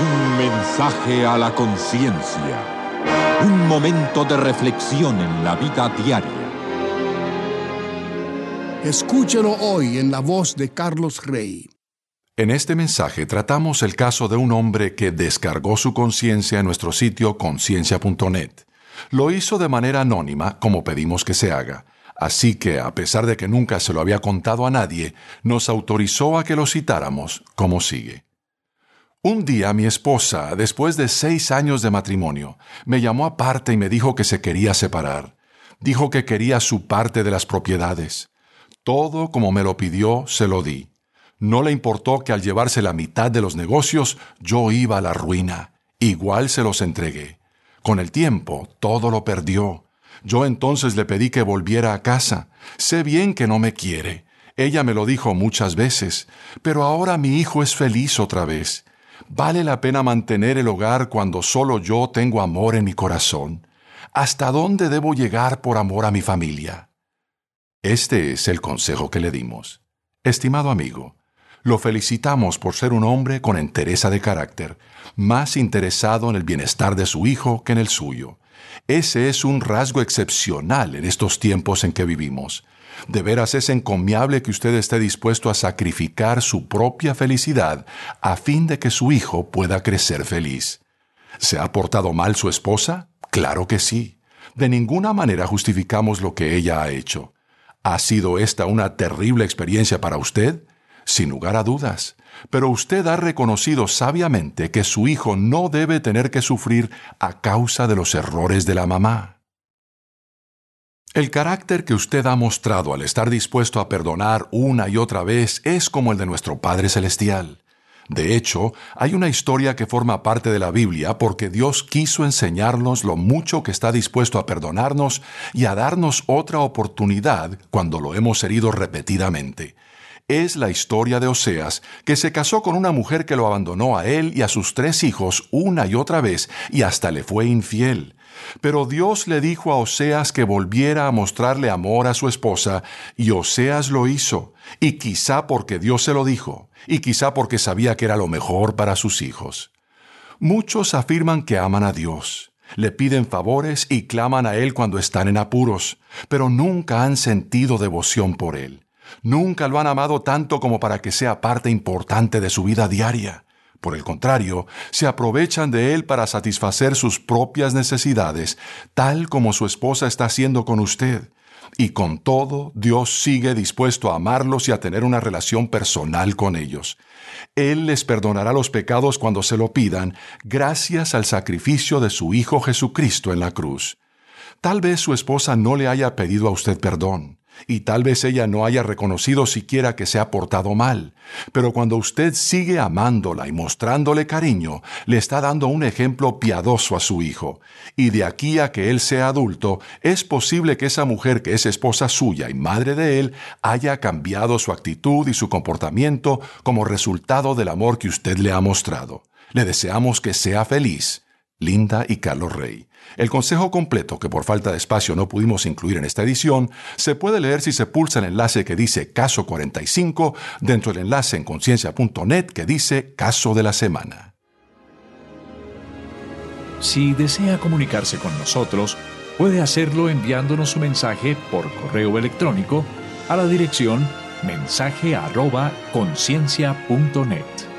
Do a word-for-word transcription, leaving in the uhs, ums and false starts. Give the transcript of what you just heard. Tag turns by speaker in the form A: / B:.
A: Un mensaje a la conciencia. Un momento de reflexión en la vida diaria.
B: Escúchelo hoy en la voz de Carlos Rey.
C: En este mensaje tratamos el caso de un hombre que descargó su conciencia en nuestro sitio conciencia punto net. Lo hizo de manera anónima, como pedimos que se haga. Así que, a pesar de que nunca se lo había contado a nadie, nos autorizó a que lo citáramos, como sigue. Un día mi esposa, después de seis años de matrimonio, me llamó aparte y me dijo que se quería separar. Dijo que quería su parte de las propiedades. Todo como me lo pidió, se lo di. No le importó que al llevarse la mitad de los negocios, yo iba a la ruina. Igual se los entregué. Con el tiempo, todo lo perdió. Yo entonces le pedí que volviera a casa. Sé bien que no me quiere. Ella me lo dijo muchas veces. Pero ahora mi hijo es feliz otra vez. ¿Vale la pena mantener el hogar cuando solo yo tengo amor en mi corazón? ¿Hasta dónde debo llegar por amor a mi familia? Este es el consejo que le dimos. Estimado amigo, lo felicitamos por ser un hombre con entereza de carácter, más interesado en el bienestar de su hijo que en el suyo. Ese es un rasgo excepcional en estos tiempos en que vivimos. De veras es encomiable que usted esté dispuesto a sacrificar su propia felicidad a fin de que su hijo pueda crecer feliz. ¿Se ha portado mal su esposa? Claro que sí. De ninguna manera justificamos lo que ella ha hecho. ¿Ha sido esta una terrible experiencia para usted? Sin lugar a dudas. Pero usted ha reconocido sabiamente que su hijo no debe tener que sufrir a causa de los errores de la mamá. El carácter que usted ha mostrado al estar dispuesto a perdonar una y otra vez es como el de nuestro Padre Celestial. De hecho, hay una historia que forma parte de la Biblia porque Dios quiso enseñarnos lo mucho que está dispuesto a perdonarnos y a darnos otra oportunidad cuando lo hemos herido repetidamente. Es la historia de Oseas, que se casó con una mujer que lo abandonó a él y a sus tres hijos una y otra vez y hasta le fue infiel. Pero Dios le dijo a Oseas que volviera a mostrarle amor a su esposa, y Oseas lo hizo, y quizá porque Dios se lo dijo, y quizá porque sabía que era lo mejor para sus hijos. Muchos afirman que aman a Dios, le piden favores y claman a Él cuando están en apuros, pero nunca han sentido devoción por Él. Nunca lo han amado tanto como para que sea parte importante de su vida diaria. Por el contrario, se aprovechan de él para satisfacer sus propias necesidades, tal como su esposa está haciendo con usted. Y con todo, Dios sigue dispuesto a amarlos y a tener una relación personal con ellos. Él les perdonará los pecados cuando se lo pidan, gracias al sacrificio de su Hijo Jesucristo en la cruz. Tal vez su esposa no le haya pedido a usted perdón. Y tal vez ella no haya reconocido siquiera que se ha portado mal, pero cuando usted sigue amándola y mostrándole cariño, le está dando un ejemplo piadoso a su hijo. Y de aquí a que él sea adulto, es posible que esa mujer que es esposa suya y madre de él haya cambiado su actitud y su comportamiento como resultado del amor que usted le ha mostrado. Le deseamos que sea feliz. Linda y Carlos Rey. El consejo completo, que por falta de espacio no pudimos incluir en esta edición, se puede leer si se pulsa el enlace que dice Caso cuarenta y cinco dentro del enlace en conciencia punto net que dice Caso de la Semana.
D: Si desea comunicarse con nosotros, puede hacerlo enviándonos su mensaje por correo electrónico a la dirección mensaje arroba conciencia punto net.